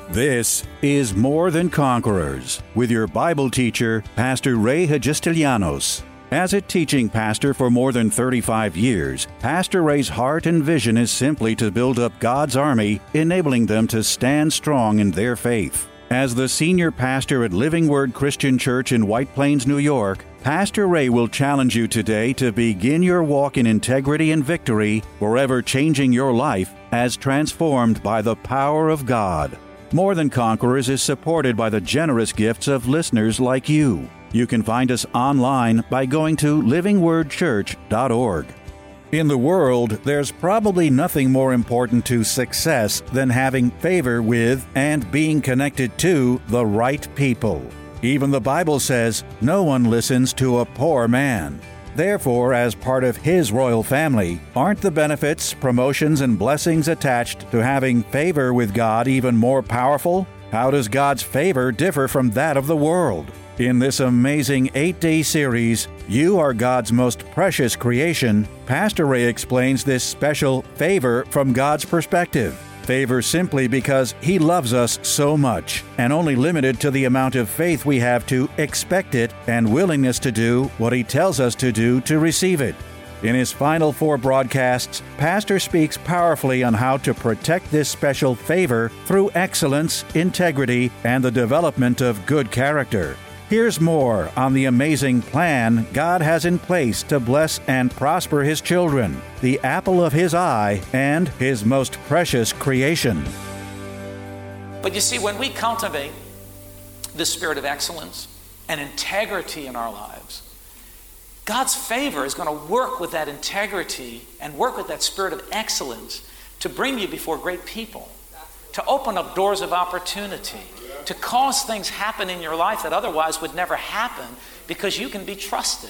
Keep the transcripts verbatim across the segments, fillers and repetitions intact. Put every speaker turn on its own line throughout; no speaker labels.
This is More Than Conquerors with your Bible teacher, Pastor Ray Hagistilianos. As a teaching pastor for more than thirty-five years, Pastor Ray's heart and vision is simply to build up God's army, enabling them to stand strong in their faith. As the senior pastor at Living Word Christian Church in White Plains, New York, Pastor Ray will challenge you today to begin your walk in integrity and victory, forever changing your life as transformed by the power of God. More Than Conquerors is supported by the generous gifts of listeners like you. You can find us online by going to living word church dot org. In the world, there's probably nothing more important to success than having favor with and being connected to the right people. Even the Bible says, no one listens to a poor man. Therefore, as part of His royal family, aren't the benefits, promotions, and blessings attached to having favor with God even more powerful? How does God's favor differ from that of the world? In this amazing eight-day series, You Are God's Most Precious Creation, Pastor Ray explains this special favor from God's perspective. Favor simply because He loves us so much, and only limited to the amount of faith we have to expect it and willingness to do what He tells us to do to receive it. In his final four broadcasts, Pastor speaks powerfully on how to protect this special favor through excellence, integrity, and the development of good character. Here's more on the amazing plan God has in place to bless and prosper His children, the apple of His eye, and His most precious creation.
But you see, when we cultivate the spirit of excellence and integrity in our lives, God's favor is going to work with that integrity and work with that spirit of excellence to bring you before great people, to open up doors of opportunity, to cause things happen in your life that otherwise would never happen, because you can be trusted.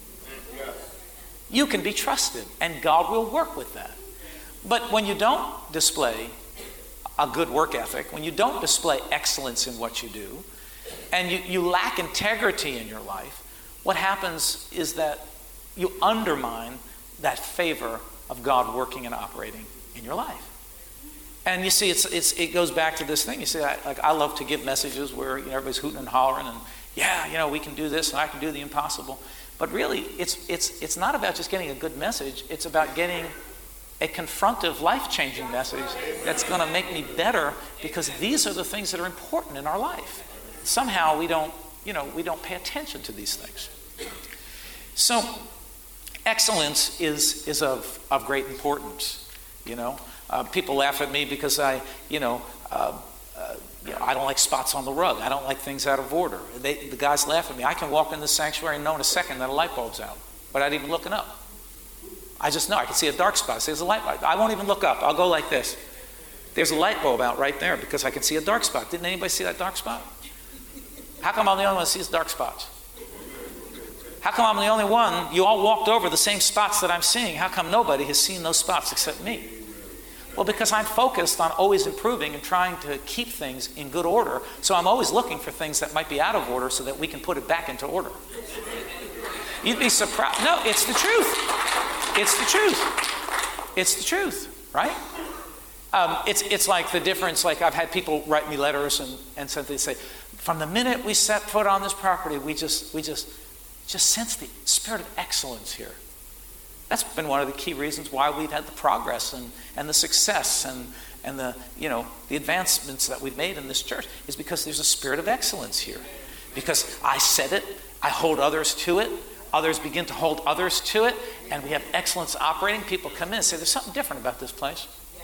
You can be trusted, and God will work with that. But when you don't display a good work ethic, when you don't display excellence in what you do, and you, you lack integrity in your life, what happens is that you undermine that favor of God working and operating in your life. And you see, it's, it's, it goes back to this thing. You see, I, like, I love to give messages where, you know, everybody's hooting and hollering and, yeah, you know, we can do this and I can do the impossible. But really, it's, it's, it's not about just getting a good message. It's about getting a confrontive, life-changing message that's going to make me better, because these are the things that are important in our life. Somehow we don't, you know, we don't pay attention to these things. So, excellence is, is of, of great importance, you know. Uh, people laugh at me because I, you know, uh, uh, you know, I don't like spots on the rug. I don't like things out of order. They, the guys laugh at me. I can walk in the sanctuary and know in a second that a light bulb's out, but I'd even looking up. I just know. I can see a dark spot. I say, there's a light bulb. I won't even look up. I'll go like this. There's a light bulb out right there because I can see a dark spot. Didn't anybody see that dark spot? How come I'm the only one that sees dark spots? How come I'm the only one? You all walked over the same spots that I'm seeing. How come nobody has seen those spots except me? Well, because I'm focused on always improving and trying to keep things in good order. So I'm always looking for things that might be out of order so that we can put it back into order. You'd be surprised. No, it's the truth. It's the truth. It's the truth, right? Um, it's it's like the difference. Like, I've had people write me letters and, and so they say, from the minute we set foot on this property, we just we just just sense the spirit of excellence here. That's been one of the key reasons why we've had the progress and, and the success and, and the, you know, the advancements that we've made in this church, is because there's a spirit of excellence here. Because I said it, I hold others to it, others begin to hold others to it, and we have excellence operating. People come in and say, there's something different about this place.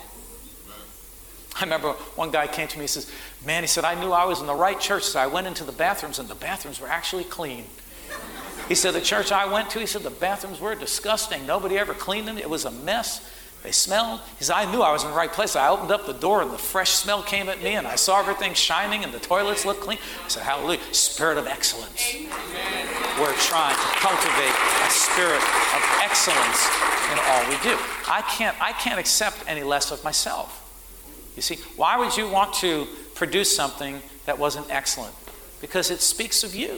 I remember one guy came to me and says, man, he said, I knew I was in the right church, so I went into the bathrooms and the bathrooms were actually clean. He said, the church I went to, he said, the bathrooms were disgusting. Nobody ever cleaned them. It was a mess. They smelled. He said, I knew I was in the right place. I opened up the door and the fresh smell came at me and I saw everything shining and the toilets looked clean. I said, hallelujah, spirit of excellence. Amen. We're trying to cultivate a spirit of excellence in all we do. I can't, I can't accept any less of myself. You see, why would you want to produce something that wasn't excellent? Because it speaks of you.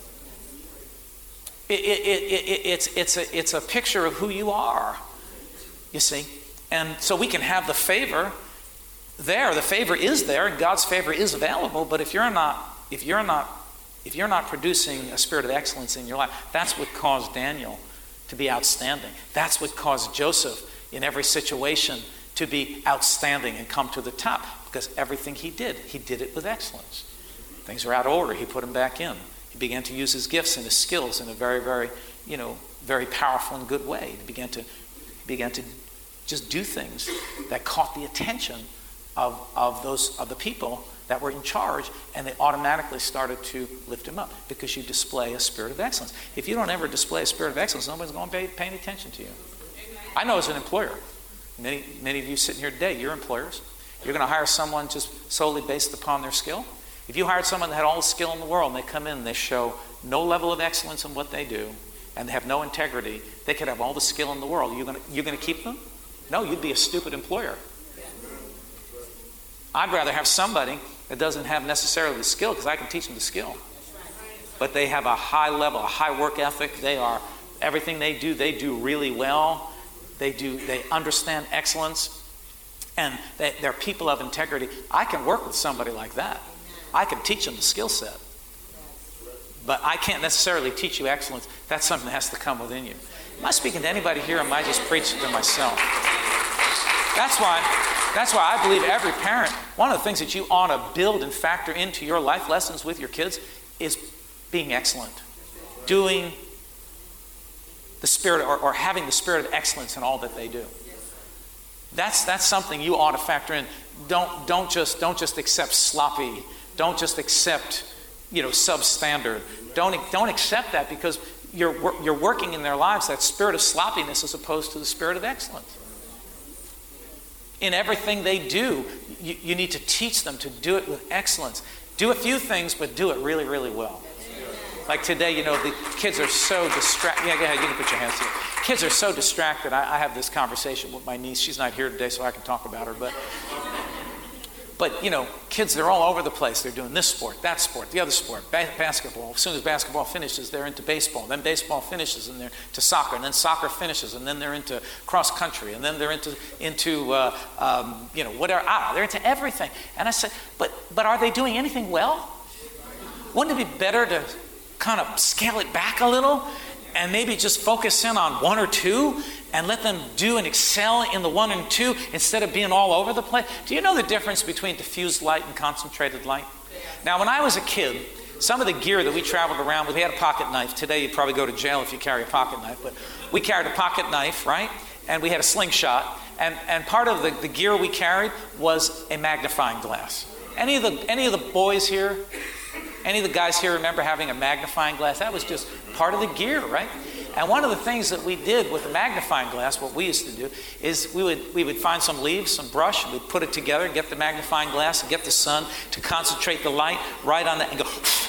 It, it, it, it, it's, it's, a, it's a picture of who you are, you see. And so we can have the favor there, the favor is there, and God's favor is available, but if you're not, if you're not, if you're not producing a spirit of excellence in your life, that's what caused Daniel to be outstanding. That's what caused Joseph in every situation to be outstanding and come to the top, because everything he did, he did it with excellence. Things were out of order, he put them back in. He began to use his gifts and his skills in a very, very, you know, very powerful and good way. He began to, he began to just do things that caught the attention of, of those of the people that were in charge, and they automatically started to lift him up, because you display a spirit of excellence. If you don't ever display a spirit of excellence, nobody's going to be paying attention to you. I know as an employer, many many of you sitting here today, you're employers. You're going to hire someone just solely based upon their skill. If you hired someone that had all the skill in the world, and they come in and they show no level of excellence in what they do, and they have no integrity, they could have all the skill in the world. You're going to, you're going to keep them? No, you'd be a stupid employer. I'd rather have somebody that doesn't have necessarily the skill, because I can teach them the skill. But they have a high level, a high work ethic. They are, everything they do, they do really well. They do, they understand excellence. And they, they're people of integrity. I can work with somebody like that. I can teach them the skill set. But I can't necessarily teach you excellence. That's something that has to come within you. Am I speaking to anybody here, or am I just preaching to myself? That's why, that's why I believe every parent, one of the things that you ought to build and factor into your life lessons with your kids is being excellent. Doing the spirit, or, or having the spirit of excellence in all that they do. That's that's something you ought to factor in. Don't don't just don't just accept sloppy. Don't just accept, you know, substandard. Don't don't accept that, because you're you're working in their lives that spirit of sloppiness as opposed to the spirit of excellence. In everything they do, you, you need to teach them to do it with excellence. Do a few things, but do it really, really well. Like today, you know, the kids are so distracted. Yeah, go ahead, you can put your hands here. Kids are so distracted. I, I have this conversation with my niece. She's not here today, so I can talk about her. But, but you know, kids, they're all over the place. They're doing this sport, that sport, the other sport, ba- basketball. As soon as basketball finishes, they're into baseball. Then baseball finishes, and they're to soccer. And then soccer finishes, and then they're into cross country. And then they're into, into uh, um, you know, whatever. Ah, they're into everything. And I said, but, but are they doing anything well? Wouldn't it be better to kind of scale it back a little and maybe just focus in on one or two and let them do and excel in the one and two instead of being all over the place? Do you know the difference between diffused light and concentrated light? Now, when I was a kid, some of the gear that we traveled around with, we had a pocket knife. Today, you'd probably go to jail if you carry a pocket knife, but we carried a pocket knife, right? And we had a slingshot. And, and part of the, the gear we carried was a magnifying glass. Any of the, any of the boys here, any of the guys here remember having a magnifying glass? That was just part of the gear, right? And one of the things that we did with the magnifying glass, what we used to do, is we would we would find some leaves, some brush, and we'd put it together, get the magnifying glass, and get the sun to concentrate the light right on that, and go,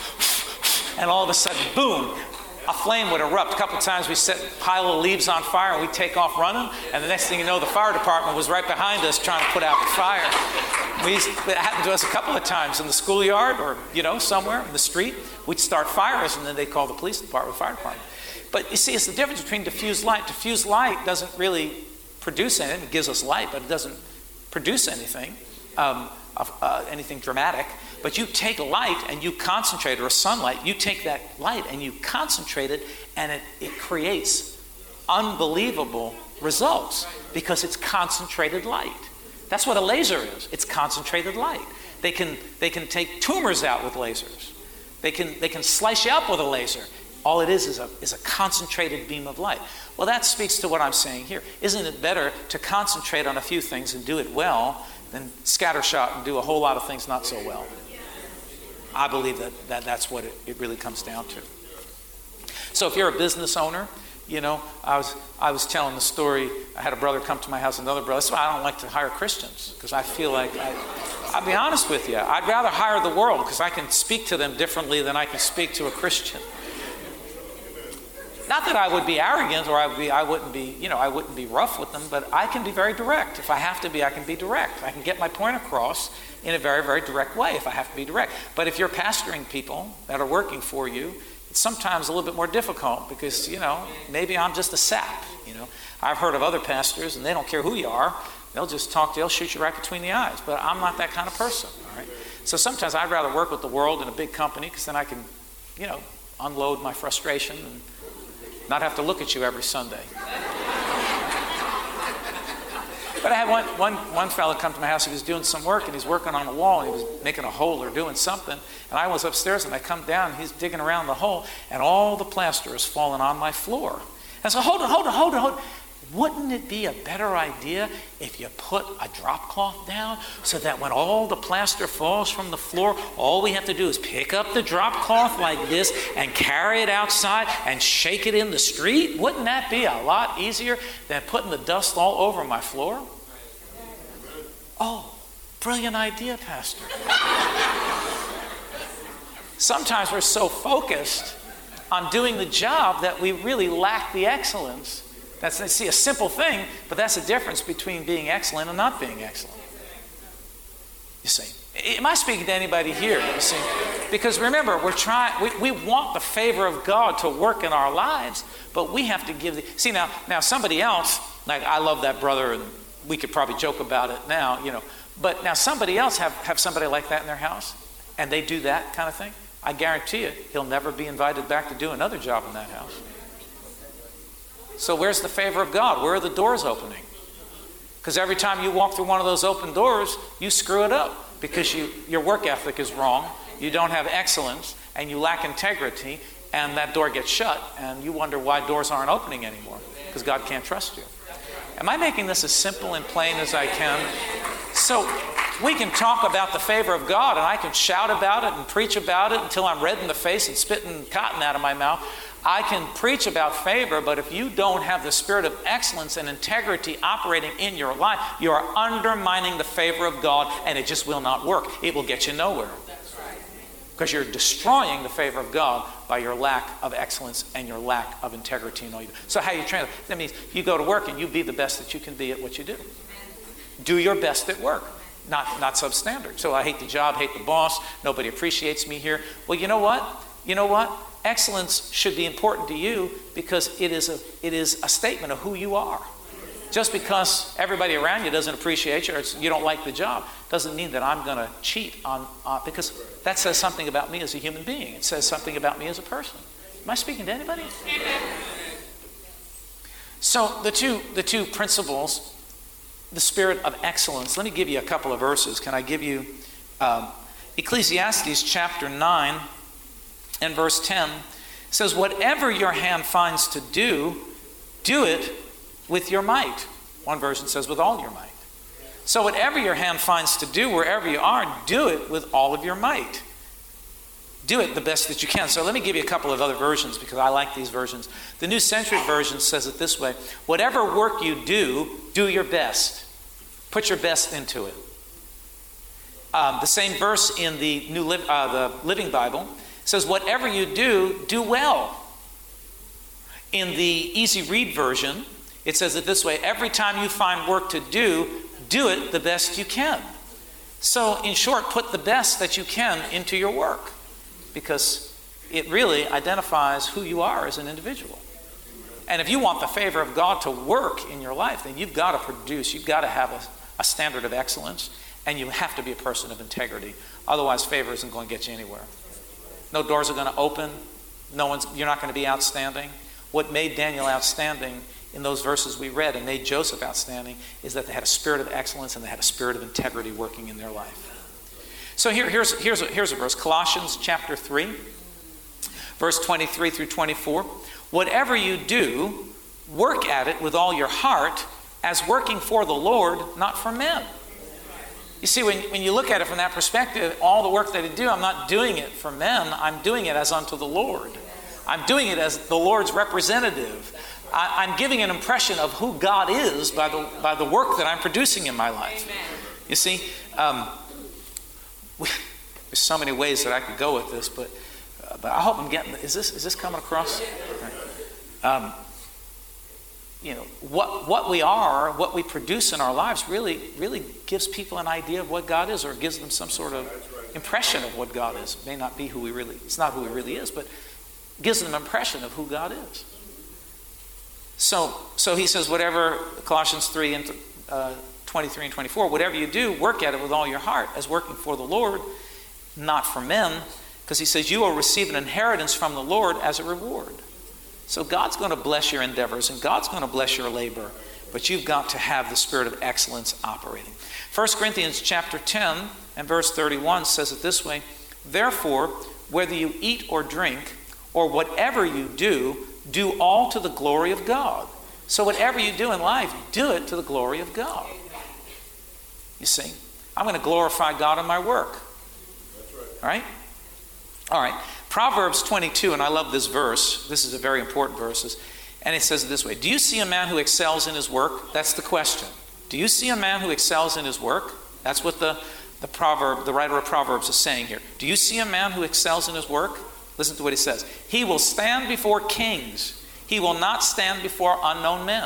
and all of a sudden, boom, a flame would erupt. A couple of times we set a pile of leaves on fire, and we'd take off running, and the next thing you know, the fire department was right behind us trying to put out the fire. We used, it happened to us a couple of times in the schoolyard, or, you know, somewhere in the street. We'd start fires, and then they'd call the police department, fire department. But you see, it's the difference between diffused light. Diffused light doesn't really produce anything. It gives us light, but it doesn't produce anything, um, of, uh, anything dramatic. But you take light and you concentrate, or sunlight, you take that light and you concentrate it, and it, it creates unbelievable results because it's concentrated light. That's what a laser is. It's concentrated light. They can they can take tumors out with lasers. They can they can slice you up with a laser. All it is is a is a concentrated beam of light. Well, that speaks to what I'm saying here. Isn't it better to concentrate on a few things and do it well than scattershot and do a whole lot of things not so well? I believe that, that that's what it, it really comes down to. So if you're a business owner, you know, I was I was telling the story. I had a brother come to my house, another brother. That's why I don't like to hire Christians, because I feel like, I, I'll be honest with you, I'd rather hire the world, because I can speak to them differently than I can speak to a Christian. Not that I would be arrogant, or I would be, I wouldn't be, you know, I wouldn't be rough with them, but I can be very direct. If I have to be, I can be direct. I can get my point across in a very, very direct way if I have to be direct. But if you're pastoring people that are working for you, it's sometimes a little bit more difficult because, you know, maybe I'm just a sap, you know. I've heard of other pastors, and they don't care who you are. they'll just talk to you, they'll shoot you right between the eyes. But I'm not that kind of person, all right? So sometimes I'd rather work with the world in a big company because then I can, you know, unload my frustration and not have to look at you every Sunday. But I had one, one, one fellow come to my house. He was doing some work, and he's working on a wall, and he was making a hole or doing something. And I was upstairs, and I come down, and he's digging around the hole, and all the plaster is falling on my floor. And I said, hold on, hold on, hold on, hold on. Wouldn't it be a better idea if you put a drop cloth down so that when all the plaster falls from the floor, all we have to do is pick up the drop cloth like this and carry it outside and shake it in the street? Wouldn't that be a lot easier than putting the dust all over my floor? Oh, brilliant idea, Pastor. Sometimes we're so focused on doing the job that we really lack the excellence. That's, see, a simple thing, but that's the difference between being excellent and not being excellent. You see, am I speaking to anybody here? You see, because remember, we're trying. We, we want the favor of God to work in our lives, but we have to give the. See now, now somebody else. Like I love that brother, and we could probably joke about it now, you know. But now somebody else have have somebody like that in their house, and they do that kind of thing. I guarantee you, he'll never be invited back to do another job in that house. So where's the favor of God? Where are the doors opening? Because every time you walk through one of those open doors, you screw it up because you, your work ethic is wrong, you don't have excellence, and you lack integrity, and that door gets shut, and you wonder why doors aren't opening anymore, because God can't trust you. Am I making this as simple and plain as I can? So we can talk about the favor of God, and I can shout about it and preach about it until I'm red in the face and spitting cotton out of my mouth. I can preach about favor, but if you don't have the spirit of excellence and integrity operating in your life, you are undermining the favor of God, and it just will not work. It will get you nowhere. Because you're destroying the favor of God by your lack of excellence and your lack of integrity in all you do. So how you train? That means you go to work and you be the best that you can be at what you do. Do your best at work, not, not substandard. So I hate the job, hate the boss, nobody appreciates me here. Well, you know what? You know what? Excellence should be important to you because it is a, it is a statement of who you are. Just because everybody around you doesn't appreciate you or it's, you don't like the job doesn't mean that I'm going to cheat on, uh, because that says something about me as a human being. It says something about me as a person. Am I speaking to anybody? So the two, the two principles, the spirit of excellence. Let me give you a couple of verses. Can I give you um, Ecclesiastes chapter nine and verse ten says, whatever your hand finds to do, do it with your might. One version says with all your might. So whatever your hand finds to do, wherever you are, do it with all of your might. Do it the best that you can. So let me give you a couple of other versions because I like these versions. The New Century Version says it this way. Whatever work you do, do your best. Put your best into it. Um, the same verse in the New Li- uh, the Living Bible says, whatever you do, do well. In the Easy Read version, it says it this way. Every time you find work to do, do it the best you can. So in short, put the best that you can into your work because it really identifies who you are as an individual. And if you want the favor of God to work in your life, then you've got to produce, you've got to have a, a standard of excellence, and you have to be a person of integrity. Otherwise, favor isn't going to get you anywhere. No doors are going to open. No one's, you're not going to be outstanding. What made Daniel outstanding in those verses we read and made Joseph outstanding is that they had a spirit of excellence and they had a spirit of integrity working in their life. So here, here's, here's, a, here's a verse, Colossians chapter three, verse twenty-three through twenty-four. Whatever you do, work at it with all your heart as working for the Lord, not for men. You see, when, when you look at it from that perspective, all the work that I do, I'm not doing it for men. I'm doing it as unto the Lord. I'm doing it as the Lord's representative. I, I'm giving an impression of who God is by the by the work that I'm producing in my life. Amen. You see, um, we, there's so many ways that I could go with this, but uh, but I hope I'm getting. Is this is this coming across? Right. Um, you know, what what we are, what we produce in our lives, really really gives people an idea of what God is, or gives them some sort of impression of what God is. It may not be who we really. It's not who he really is, but gives them an impression of who God is. So, so he says, whatever, Colossians three and uh, twenty-three and twenty-four, whatever you do, work at it with all your heart as working for the Lord, not for men, because he says you will receive an inheritance from the Lord as a reward. So God's going to bless your endeavors and God's going to bless your labor, but you've got to have the spirit of excellence operating. First Corinthians chapter ten and verse thirty-one says it this way, therefore, whether you eat or drink, or whatever you do, do all to the glory of God. So whatever you do in life, do it to the glory of God. You see, I'm going to glorify God in my work. All right? All right. Proverbs twenty-two, and I love this verse. This is a very important verse. And it says it this way. Do you see a man who excels in his work? That's the question. Do you see a man who excels in his work? That's what the, the proverb, the writer of Proverbs is saying here. Do you see a man who excels in his work? Listen to what he says. He will stand before kings. He will not stand before unknown men.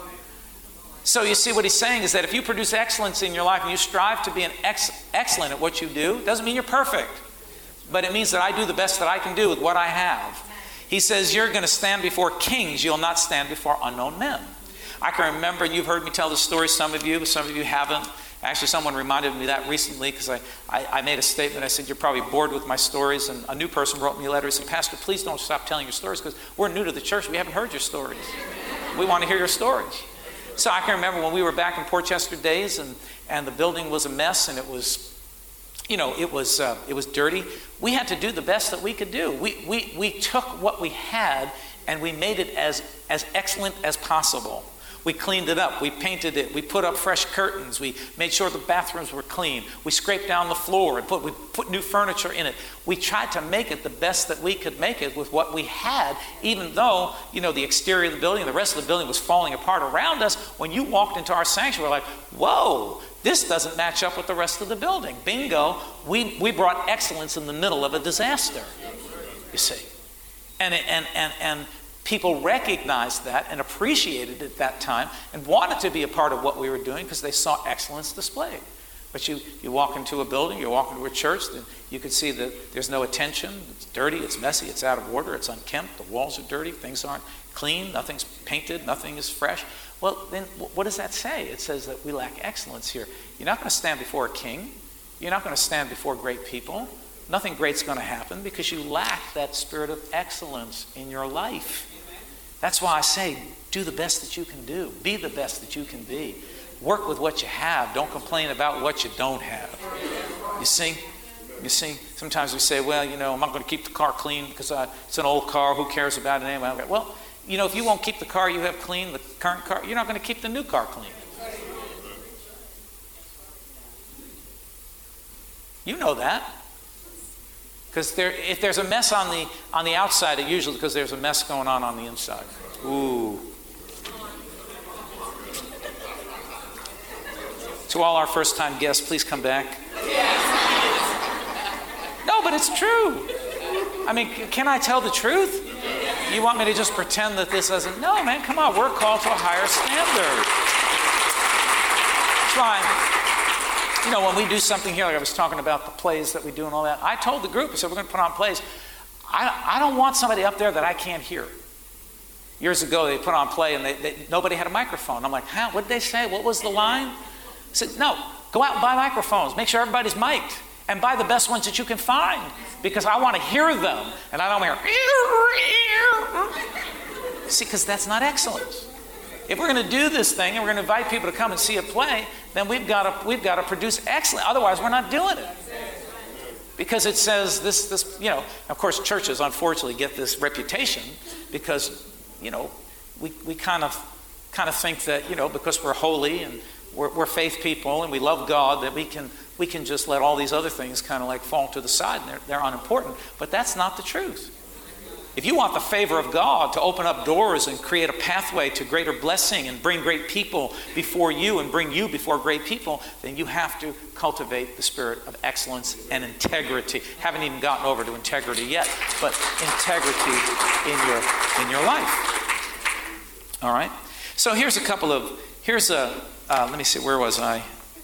So you see what he's saying is that if you produce excellence in your life and you strive to be an ex- excellent at what you do, doesn't mean you're perfect. But it means that I do the best that I can do with what I have. He says you're going to stand before kings. You'll not stand before unknown men. I can remember, you've heard me tell this story, some of you, some of you haven't. Actually, someone reminded me of that recently because I, I, I made a statement. I said, you're probably bored with my stories. And a new person wrote me a letter. He said, Pastor, please don't stop telling your stories because we're new to the church. We haven't heard your stories. We want to hear your stories. So I can remember when we were back in Portchester days and, and the building was a mess and it was, you know, it was uh, it was dirty. We had to do the best that we could do. We, we, we took what we had and we made it as, as excellent as possible. We cleaned it up. We painted it. We put up fresh curtains. We made sure the bathrooms were clean. We scraped down the floor and put, we put new furniture in it. We tried to make it the best that we could make it with what we had, even though, you know, the exterior of the building, the rest of the building was falling apart around us. When you walked into our sanctuary, like, whoa, this doesn't match up with the rest of the building. Bingo, we, we brought excellence in the middle of a disaster, you see. And, and, and, and people recognized that and appreciated it at that time and wanted to be a part of what we were doing because they saw excellence displayed. But you, you walk into a building, you walk into a church, then you can see that there's no attention. It's dirty, it's messy, it's out of order, it's unkempt, the walls are dirty, things aren't clean, nothing's painted, nothing is fresh. Well, then what does that say? It says that we lack excellence here. You're not going to stand before a king. You're not going to stand before great people. Nothing great's going to happen because you lack that spirit of excellence in your life. That's why I say, do the best that you can do. Be the best that you can be. Work with what you have. Don't complain about what you don't have. You see? You see? Sometimes we say, well, you know, I'm not going to keep the car clean because uh, it's an old car. Who cares about it anyway? Well, you know, if you won't keep the car you have clean, the current car, you're not going to keep the new car clean. You know that. Because there, if there's a mess on the on the outside, it usually because there's a mess going on on the inside. Ooh. To all our first-time guests, please come back. No, but it's true. I mean, can I tell the truth? You want me to just pretend that this doesn't? No, man, come on. We're called to a higher standard. That's why. You know, when we do something here, like I was talking about the plays that we do and all that, I told the group, I said, we're going to put on plays. I, I don't want somebody up there that I can't hear. Years ago, they put on a play and they, they, nobody had a microphone. I'm like, huh, what did they say? What was the line? I said, no, go out and buy microphones. Make sure everybody's mic'd. And buy the best ones that you can find. Because I want to hear them. And I don't hear. See, because that's not excellence. If we're going to do this thing and we're going to invite people to come and see a play, then we've got to we've got to produce excellence. Otherwise, we're not doing it. Because it says this this you know. Of course, churches unfortunately get this reputation because you know we we kind of kind of think that you know because we're holy and we're, we're faith people and we love God that we can we can just let all these other things kind of like fall to the side and they're they're unimportant. But that's not the truth. If you want the favor of God to open up doors and create a pathway to greater blessing and bring great people before you and bring you before great people, then you have to cultivate the spirit of excellence and integrity. Haven't even gotten over to integrity yet, but integrity in your in your life. All right. So here's a couple of here's a uh, let me see, where was I?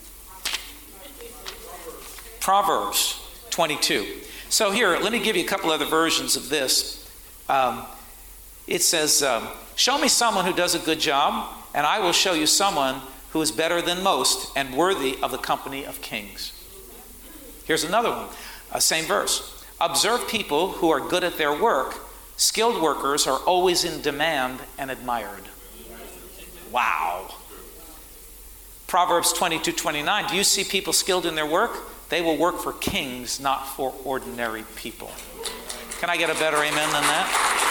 Proverbs twenty-two. So here, let me give you a couple other versions of this. Um, it says, um, show me someone who does a good job, and I will show you someone who is better than most and worthy of the company of kings. Here's another one, uh, same verse. Observe people who are good at their work. Skilled workers are always in demand and admired. Wow. Proverbs twenty-two twenty-nine. Do you see people skilled in their work? They will work for kings, not for ordinary people. Can I get a better amen than that?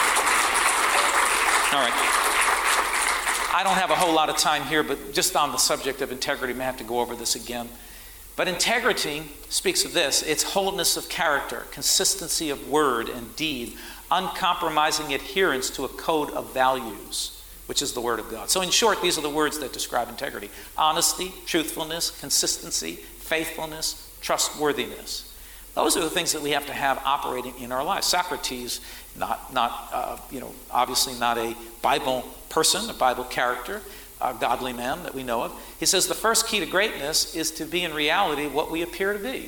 All right. I don't have a whole lot of time here, but just on the subject of integrity, I may have to go over this again. But integrity speaks of this. It's wholeness of character, consistency of word and deed, uncompromising adherence to a code of values, which is the Word of God. So in short, these are the words that describe integrity. Honesty, truthfulness, consistency, faithfulness, trustworthiness. Those are the things that we have to have operating in our lives. Socrates, not, not uh, you know, obviously not a Bible person, a Bible character, a godly man that we know of. He says the first key to greatness is to be in reality what we appear to be.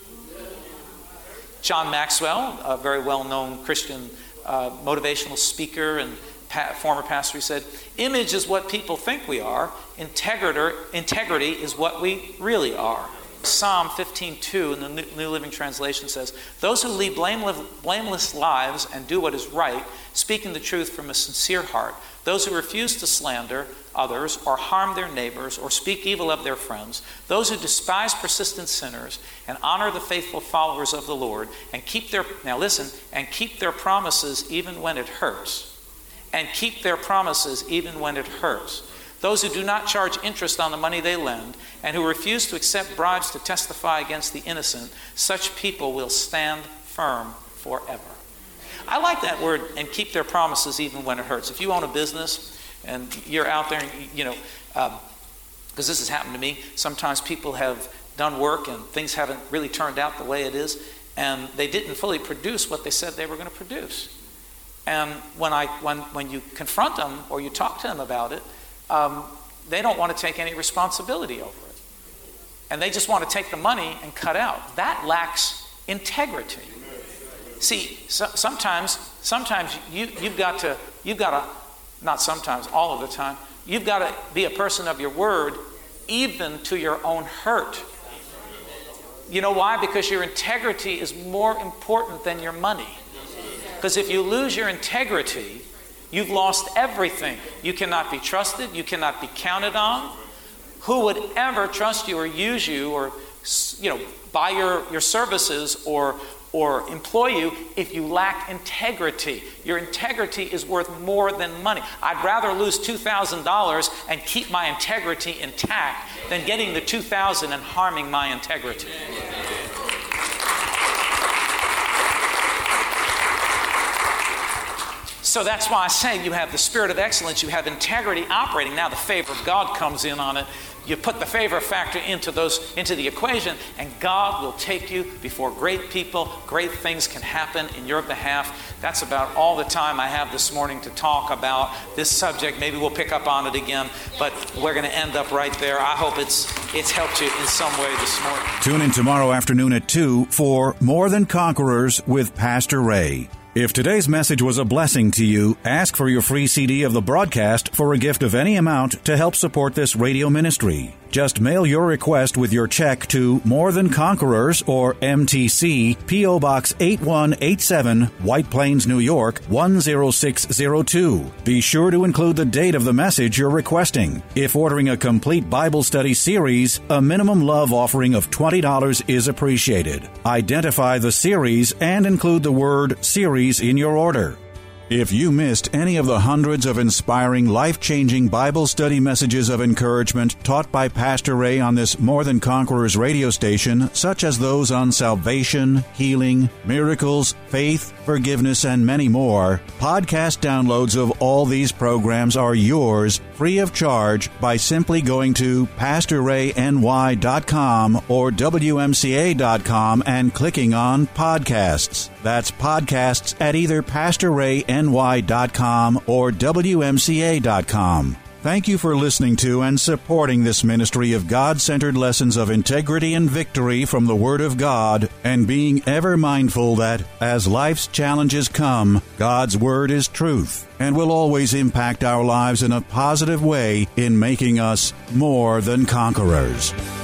John Maxwell, a very well-known Christian uh, motivational speaker and pa- former pastor, he said, image is what people think we are. Integrity, integrity is what we really are. Psalm fifteen two in the New Living Translation says, those who lead blameless, blameless lives and do what is right, speaking the truth from a sincere heart, those who refuse to slander others or harm their neighbors or speak evil of their friends, those who despise persistent sinners and honor the faithful followers of the Lord and keep their, now listen, and keep their promises even when it hurts. And keep their promises even when it hurts. Those who do not charge interest on the money they lend and who refuse to accept bribes to testify against the innocent, such people will stand firm forever. I like that word, and keep their promises even when it hurts. If you own a business and you're out there, and, you know, because um, this has happened to me, sometimes people have done work and things haven't really turned out the way it is, and they didn't fully produce what they said they were going to produce. And when I when when you confront them or you talk to them about it, um, they don't want to take any responsibility over it. And they just want to take the money and cut out. That lacks integrity. See, so, sometimes sometimes you, you've got to, you've got to, not sometimes, all of the time, you've got to be a person of your word even to your own hurt. You know why? Because your integrity is more important than your money. Because if you lose your integrity, you've lost everything. You cannot be trusted. You cannot be counted on. Who would ever trust you or use you or, you know, buy your, your services or, or employ you if you lack integrity? Your integrity is worth more than money. I'd rather lose two thousand dollars and keep my integrity intact than getting the two thousand dollars and harming my integrity. So that's why I say you have the spirit of excellence, you have integrity operating. Now the favor of God comes in on it. You put the favor factor into those into the equation, and God will take you before great people. Great things can happen in your behalf. That's about all the time I have this morning to talk about this subject. Maybe we'll pick up on it again, but we're going to end up right there. I hope it's it's helped you in some way this morning.
Tune in tomorrow afternoon at two for More Than Conquerors with Pastor Ray. If today's message was a blessing to you, ask for your free C D of the broadcast for a gift of any amount to help support this radio ministry. Just mail your request with your check to More Than Conquerors or M T C, P O Box eight one eight seven, White Plains, New York one zero six zero two. Be sure to include the date of the message you're requesting. If ordering a complete Bible study series, a minimum love offering of twenty dollars is appreciated. Identify the series and include the word series in your order. If you missed any of the hundreds of inspiring, life-changing Bible study messages of encouragement taught by Pastor Ray on this More Than Conquerors radio station, such as those on salvation, healing, miracles, faith, forgiveness, and many more, podcast downloads of all these programs are yours free of charge by simply going to pastor ray n y dot com or w m c a dot com and clicking on Podcasts. That's podcasts at either pastor ray n y dot com or w m c a dot com. Thank you for listening to and supporting this ministry of God-centered lessons of integrity and victory from the Word of God, and being ever mindful that, as life's challenges come, God's Word is truth and will always impact our lives in a positive way in making us more than conquerors.